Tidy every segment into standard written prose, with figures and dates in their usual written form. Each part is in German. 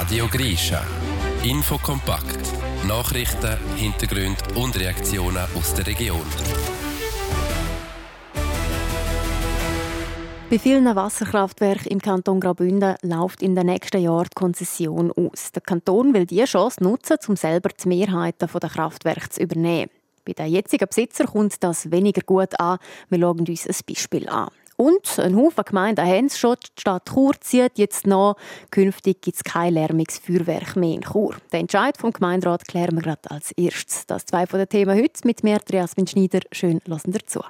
Radio Grischa. Infokompakt. Nachrichten, Hintergründe und Reaktionen aus der Region. Bei vielen Wasserkraftwerken im Kanton Graubünden läuft in den nächsten Jahren die Konzession aus. Der Kanton will diese Chance nutzen, um selber die Mehrheiten der Kraftwerke zu übernehmen. Bei den jetzigen Besitzern kommt das weniger gut an. Wir schauen uns ein Beispiel an. Und ein Haufen Gemeinden haben es schon. Die Stadt Chur zieht jetzt nach. Künftig gibt es kein Lärmungsfeuerwerk mehr in Chur. Den Entscheid vom Gemeinderat klären wir gerade als erstes. Das zwei von den Themen heute mit mir, Jasmin Schneider. Schön, hören dazu.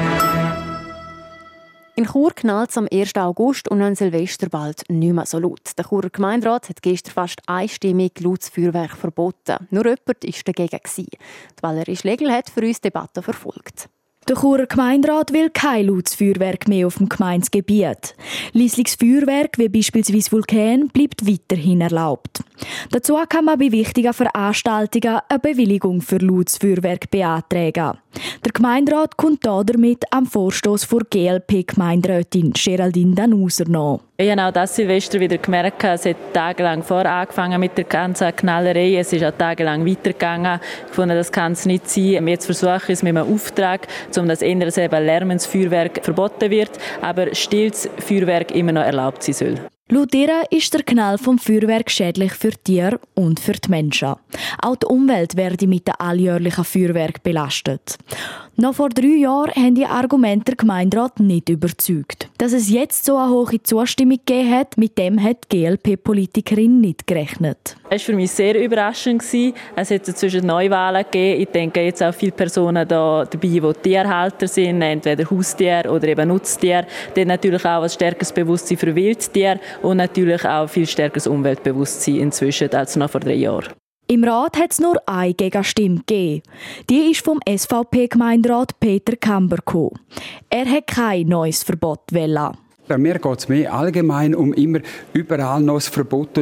In Chur knallt es am 1. August und an Silvester bald nicht mehr so laut. Der Churer Gemeinderat hat gestern fast einstimmig lautes Feuerwerk verboten. Nur jemand war dagegen. Die Valerie Schlegel hat für uns die Debatte verfolgt. Der Churer Gemeinderat will kein lautes Feuerwerk mehr auf dem Gemeindegebiet. Leisliches Feuerwerk, wie beispielsweise Vulkan, bleibt weiterhin erlaubt. Dazu kann man bei wichtigen Veranstaltungen eine Bewilligung für lautes Feuerwerk beantragen. Der Gemeinderat kommt damit am Vorstoss vor GLP-Gemeinderätin Geraldine Danuser nach. Ich habe auch das Silvester wieder gemerkt, es hat tagelang vorher angefangen mit der ganzen Knallerei. Es ist auch tagelang weitergegangen. Ich fand, das kann es nicht sein. Jetzt versuche ich es mit einem Auftrag, um das ändern, eben lärmendes Feuerwerk verboten wird, aber stilles Feuerwerk immer noch erlaubt sein soll. Laut ihr ist der Knall vom Feuerwerk schädlich für die Tiere und für die Menschen. Auch die Umwelt werde mit dem alljährlichen Feuerwerk belastet. Noch vor 3 Jahren haben die Argumente der Gemeinderat nicht überzeugt. Dass es jetzt so eine hohe Zustimmung gegeben hat, mit dem hat die GLP-Politikerin nicht gerechnet. Es war für mich sehr überraschend. Es hat zwischen Neuwahlen gegeben. Ich denke jetzt auch viele Personen da dabei, die Tierhalter sind, entweder Haustiere oder eben Nutztiere. Dann natürlich auch ein stärkeres Bewusstsein für Wildtiere und natürlich auch viel stärkeres Umweltbewusstsein inzwischen als noch vor 3 Jahren. Im Rat hat es nur eine Gegenstimme gegeben. Die ist vom SVP-Gemeinderat Peter Kamber gekommen. Er hat kein neues Verbot wollen. Mir geht es mehr allgemein um immer überall noch das Verbot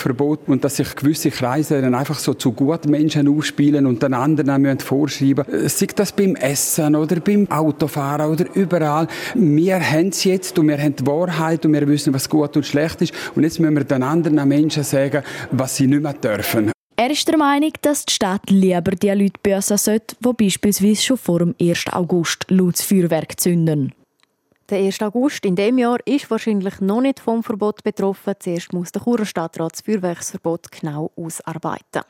und dass sich gewisse Kreise dann einfach so zu Gutmenschen ausspielen und den anderen vorschreiben müssen. Sei das beim Essen oder beim Autofahren oder überall. Wir haben es jetzt und wir haben die Wahrheit und wir wissen, was gut und schlecht ist. Und jetzt müssen wir den anderen Menschen sagen, was sie nicht mehr dürfen. Er ist der Meinung, dass die Stadt lieber die Leute bösen sollte, die beispielsweise schon vor dem 1. August lautes Feuerwerk zünden. Der 1. August in diesem Jahr ist wahrscheinlich noch nicht vom Verbot betroffen. Zuerst muss der Churer Stadtrat das Feuerwerksverbot genau ausarbeiten.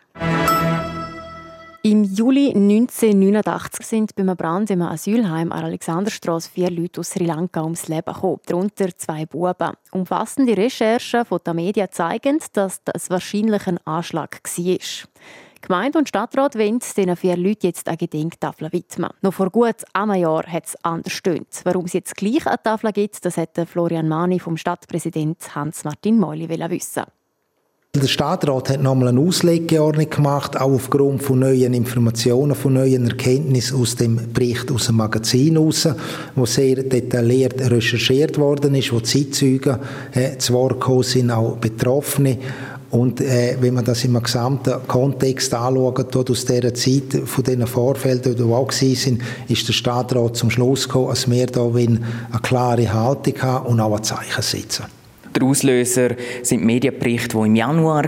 Im Juli 1989 sind bei einem Brand im Asylheim an der Alexanderstrasse 4 Leute aus Sri Lanka ums Leben gekommen, darunter 2 Buben. Umfassende Recherchen von den Medien zeigen, dass das wahrscheinlich ein Anschlag war. Gemeinde und Stadtrat wollen diesen 4 Leuten jetzt eine Gedenktafel widmen. Noch vor gut einem Jahr hat es anders gestöhnt. Warum es jetzt gleich eine Tafel gibt, das hätte Florian Mani vom Stadtpräsident Hans-Martin Meuli wissen. Der Stadtrat hat nochmal eine Auslegeordnung gemacht, auch aufgrund von neuen Informationen, von neuen Erkenntnissen aus dem Bericht aus dem Magazin heraus, wo sehr detailliert recherchiert worden ist, wo Zeitzeugen zu Wort gekommen sind, auch Betroffene. Und wenn man das im gesamten Kontext anschaut, aus dieser Zeit, von diesen Vorfällen, die auch waren, ist der Stadtrat zum Schluss gekommen, dass wir da eine klare Haltung haben und auch ein Zeichen setzen. Der Auslöser sind Medienberichte, die im Januar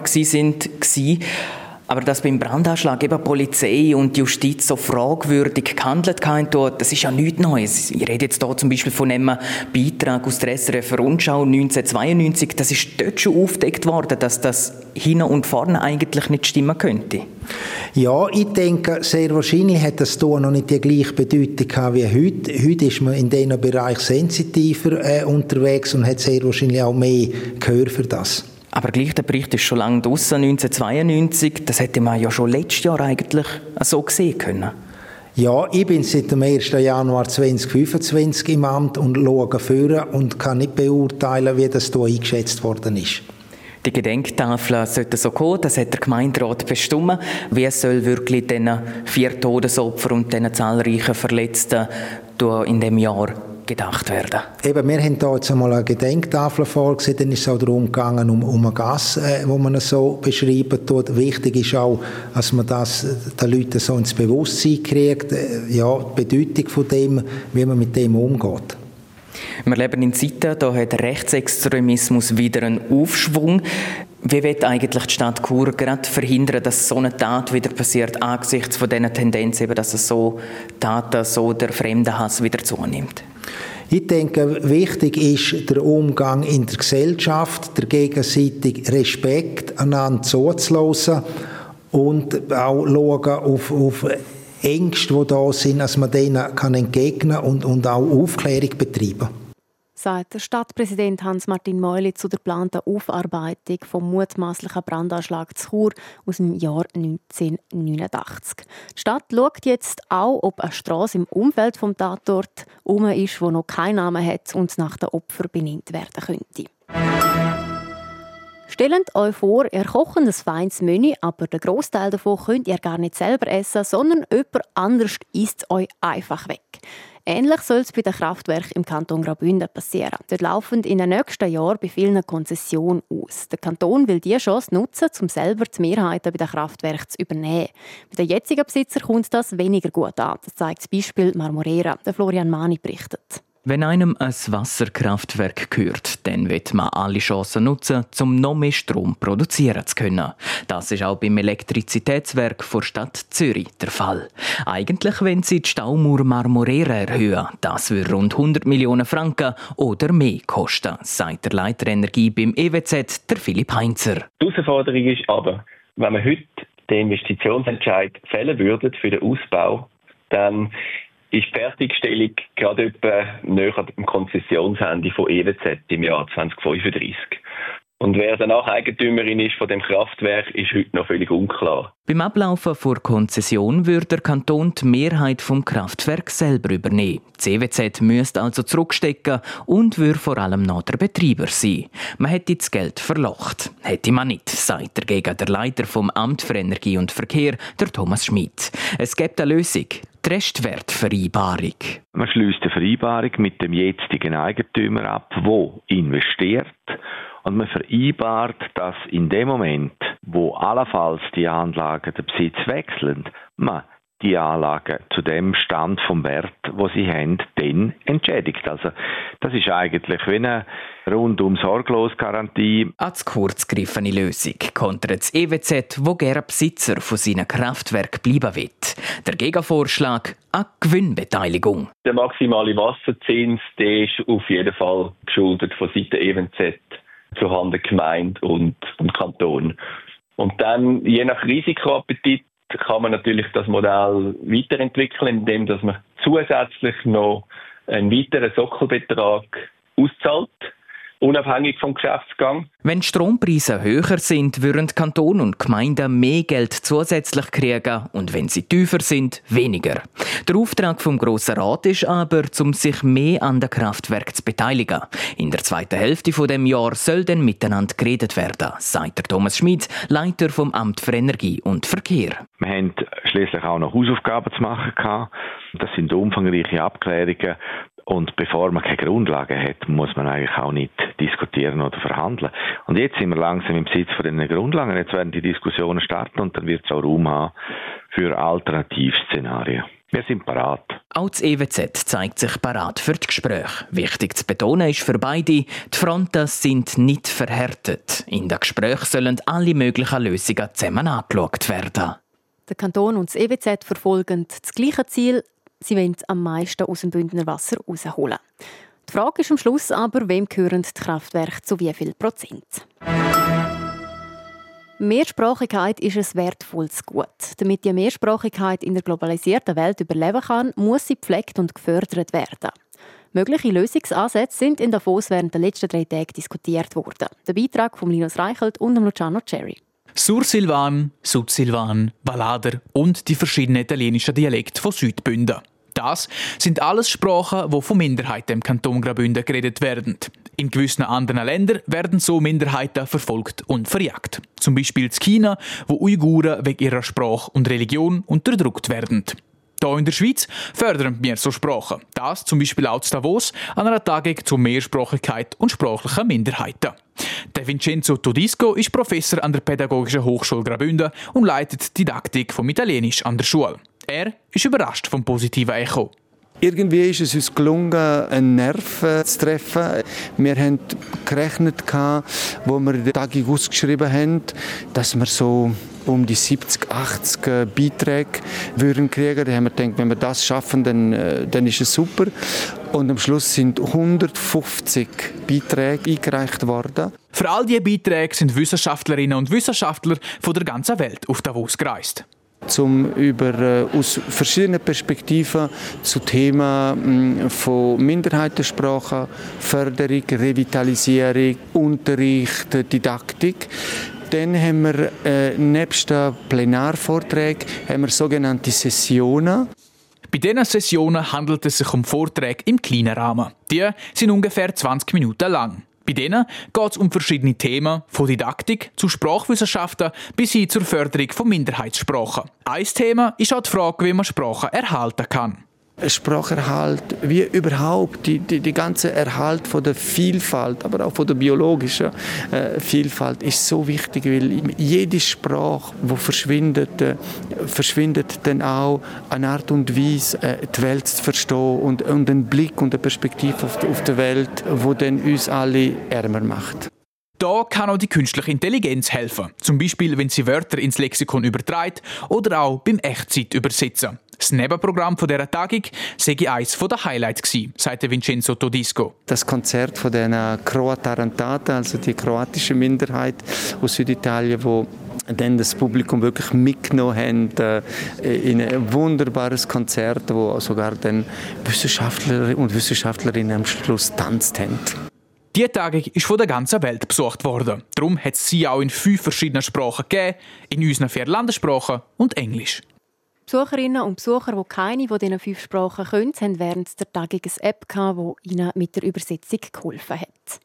waren. Aber dass beim Brandanschlag eben Polizei und Justiz so fragwürdig gehandelt haben, das ist ja nichts Neues. Ich rede jetzt hier zum Beispiel von einem Beitrag aus der SRF Rundschau 1992. Das ist dort schon aufgedeckt worden, dass das hinten und vorne eigentlich nicht stimmen könnte. Ja, ich denke, sehr wahrscheinlich hat das hier noch nicht die gleiche Bedeutung gehabt wie heute. Heute ist man in diesem Bereich sensitiver unterwegs und hat sehr wahrscheinlich auch mehr Gehör für das. Aber gleich, der Bericht ist schon lange draussen, 1992. Das hätte man ja schon letztes Jahr eigentlich so sehen können. Ja, ich bin seit dem 1. Januar 2025 im Amt und schaue vor und kann nicht beurteilen, wie das hier eingeschätzt worden ist. Die Gedenktafel sollte so kommen, das hat der Gemeinderat bestimmt. Wie soll wirklich diesen 4 Todesopfern und diesen zahlreichen Verletzten in diesem Jahr gedacht werden? Eben, wir haben hier jetzt einmal eine Gedenktafel vorgesehen, dann ist es auch darum gegangen, um eine Gasse, wo man es so beschreiben tut. Wichtig ist auch, dass man das den Leuten so ins Bewusstsein kriegt, ja, die Bedeutung von dem, wie man mit dem umgeht. Wir leben in Zeiten, da hat Rechtsextremismus wieder einen Aufschwung. Wie wird eigentlich die Stadt Chur gerade verhindern, dass so eine Tat wieder passiert, angesichts von dieser Tendenz, eben, dass es so Taten, so der Fremdenhass wieder zunimmt? Ich denke, wichtig ist der Umgang in der Gesellschaft, der gegenseitige Respekt, einander zuzulassen und auch schauen auf Ängste, die da sind, dass man denen entgegnen kann und auch Aufklärung betreiben. Sagt der Stadtpräsident Hans-Martin Meuli zu der geplanten Aufarbeitung vom mutmaßlichen Brandanschlag zu Chur aus dem Jahr 1989. Die Stadt schaut jetzt auch, ob eine Strasse im Umfeld des Tatorts ist, die noch keinen Namen hat und nach den Opfern benannt werden könnte. Stellt euch vor, ihr kocht ein feines Menü, aber den Grossteil davon könnt ihr gar nicht selber essen, sondern jemand anderes isst es euch einfach weg. Ähnlich soll es bei den Kraftwerken im Kanton Graubünden passieren. Dort laufen in den nächsten Jahren bei vielen Konzessionen aus. Der Kanton will diese Chance nutzen, um selber die Mehrheiten bei den Kraftwerken zu übernehmen. Bei den jetzigen Besitzern kommt das weniger gut an. Das zeigt das Beispiel Marmorera. Der Florian Mani berichtet. Wenn einem ein Wasserkraftwerk gehört, dann wird man alle Chancen nutzen, um noch mehr Strom produzieren zu können. Das ist auch beim Elektrizitätswerk der Stadt Zürich der Fall. Eigentlich wollen sie die Staumauer Marmorera erhöhen. Das würde rund 100 Millionen Franken oder mehr kosten, sagt der Leiter Energie beim EWZ, der Philipp Heinzer. Die Herausforderung ist aber, wenn wir heute den Investitionsentscheid fällen würden für den Ausbau, dann ist die Fertigstellung gerade etwa näher am Konzessionsende von EWZ im Jahr 2035. Und wer danach Eigentümerin ist von dem Kraftwerk, ist heute noch völlig unklar. Beim Ablaufen der Konzession würde der Kanton die Mehrheit vom Kraftwerk selber übernehmen. Die EWZ müsste also zurückstecken und würde vor allem noch der Betreiber sein. Man hätte das Geld verlocht. Hätte man nicht, sagt dagegen der Leiter vom Amt für Energie und Verkehr, der Thomas Schmid. Es gibt eine Lösung. Die Restwertvereinbarung. Man schließt eine Vereinbarung mit dem jetzigen Eigentümer ab, der investiert. Und man vereinbart, dass in dem Moment, wo allenfalls die Anlagen den Besitz wechseln, man die Anlagen zu dem Stand vom Wert, wo sie haben, dann entschädigt. Also das ist eigentlich wie eine rundum sorglos Garantie. Eine zu kurz gegriffene Lösung kontert das EWZ, wo gerne Besitzer von seinen Kraftwerken bleiben will. Der Gegenvorschlag: eine Gewinnbeteiligung. Der maximale Wasserzins, der ist auf jeden Fall geschuldet von Seiten EWZ zuhanden Gemeinde und Kanton. Und dann, je nach Risikoappetit, kann man natürlich das Modell weiterentwickeln, indem dass man zusätzlich noch einen weiteren Sockelbetrag auszahlt, unabhängig vom Geschäftsgang. Wenn die Strompreise höher sind, würden Kanton und Gemeinden mehr Geld zusätzlich kriegen und wenn sie tiefer sind, weniger. Der Auftrag vom Grossen Rat ist aber, um sich mehr an den Kraftwerken zu beteiligen. In der zweiten Hälfte dieses Jahres soll dann miteinander geredet werden, sagt der Thomas Schmid, Leiter vom Amt für Energie und Verkehr. Wir haben schliesslich auch noch Hausaufgaben zu machen gehabt. Das sind umfangreiche Abklärungen. Und bevor man keine Grundlagen hat, muss man eigentlich auch nicht diskutieren oder verhandeln. Und jetzt sind wir langsam im Besitz von diesen Grundlagen. Jetzt werden die Diskussionen starten und dann wird es auch Raum haben für Alternativszenarien. Wir sind parat. Auch das EWZ zeigt sich parat für die Gespräche. Wichtig zu betonen ist für beide, die Fronten sind nicht verhärtet. In den Gesprächen sollen alle möglichen Lösungen zusammen angeschaut werden. Der Kanton und das EWZ verfolgen das gleiche Ziel. Sie wollen am meisten aus dem Bündner Wasser rausholen. Die Frage ist am Schluss aber, wem gehören die Kraftwerke zu wie viel Prozent? Mehrsprachigkeit ist ein wertvolles Gut. Damit die Mehrsprachigkeit in der globalisierten Welt überleben kann, muss sie gepflegt und gefördert werden. Mögliche Lösungsansätze sind in Davos während der letzten 3 Tage diskutiert worden. Der Beitrag von Linus Reichelt und Luciano Cherry. Sursilvan, Sudsilvan, Valader und die verschiedenen italienischen Dialekte von Südbünden. Das sind alles Sprachen, die von Minderheiten im Kanton Graubünden geredet werden. In gewissen anderen Ländern werden so Minderheiten verfolgt und verjagt. Zum Beispiel in China, wo Uiguren wegen ihrer Sprache und Religion unterdrückt werden. Hier in der Schweiz fördern wir so Sprachen. Das zum Beispiel auch in Davos an einer Tagung zur Mehrsprachigkeit und sprachlichen Minderheiten. Der Vincenzo Todisco ist Professor an der Pädagogischen Hochschule Graubünden und leitet die Didaktik vom Italienisch an der Schule. Er ist überrascht vom positiven Echo. Irgendwie ist es uns gelungen, einen Nerv zu treffen. Wir haben gerechnet, wo wir den Tag ausgeschrieben haben, dass wir so um die 70, 80 Beiträge würden kriegen. Da haben wir gedacht, wenn wir das schaffen, dann ist es super. Und am Schluss sind 150 Beiträge eingereicht worden. Für all diese Beiträge sind Wissenschaftlerinnen und Wissenschaftler von der ganzen Welt auf Davos gereist. Aus verschiedenen Perspektiven zu Themen von Minderheitensprache, Förderung, Revitalisierung, Unterricht, Didaktik. Dann haben wir nebst den Plenarvorträgen sogenannte Sessionen. Bei diesen Sessionen handelt es sich um Vorträge im kleinen Rahmen. Die sind ungefähr 20 Minuten lang. Bei denen geht es um verschiedene Themen, von Didaktik zu Sprachwissenschaften bis hin zur Förderung von Minderheitssprachen. Ein Thema ist auch die Frage, wie man Sprachen erhalten kann. Spracherhalt, wie überhaupt die ganze Erhalt von der Vielfalt, aber auch von der biologischen Vielfalt ist so wichtig, weil jede Sprache, die verschwindet dann auch eine Art und Weise, die Welt zu verstehen und einen Blick und eine Perspektive auf die Welt, die dann uns alle ärmer macht. Da kann auch die künstliche Intelligenz helfen. Zum Beispiel, wenn sie Wörter ins Lexikon überträgt oder auch beim Echtzeitübersetzen. Das Nebenprogramm von dieser Tagung sei eines der Highlights gewesen, sagte Vincenzo Todisco. Das Konzert von den Croatarantata, also die kroatische Minderheit aus Süditalien, wo dann das Publikum wirklich mitgenommen haben in ein wunderbares Konzert, wo sogar dann Wissenschaftler und Wissenschaftlerinnen am Schluss tanzt haben. Die Tagung ist von der ganzen Welt besucht worden. Darum hat es sie auch in 5 verschiedenen Sprachen gegeben, in unseren 4 Landessprachen und Englisch. Besucherinnen und Besucher, die keine von diesen 5 Sprachen können, haben während der Tagung eine App gehabt, die ihnen mit der Übersetzung geholfen hat.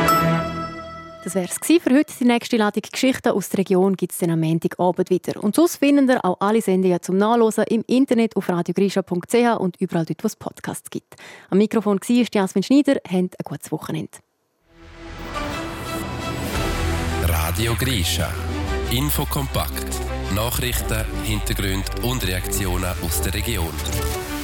Das wäre es für heute. Die nächste Ladung Geschichten aus der Region gibt es dann am Montagabend wieder. Und sonst finden ihr auch alle Sendungen zum Nachlesen im Internet auf radiogrisha.ch und überall dort, wo es Podcasts gibt. Am Mikrofon war Jasmin Schneider. Habt ein gutes Wochenende. Radio Grisha. Infokompakt. Nachrichten, Hintergründe und Reaktionen aus der Region.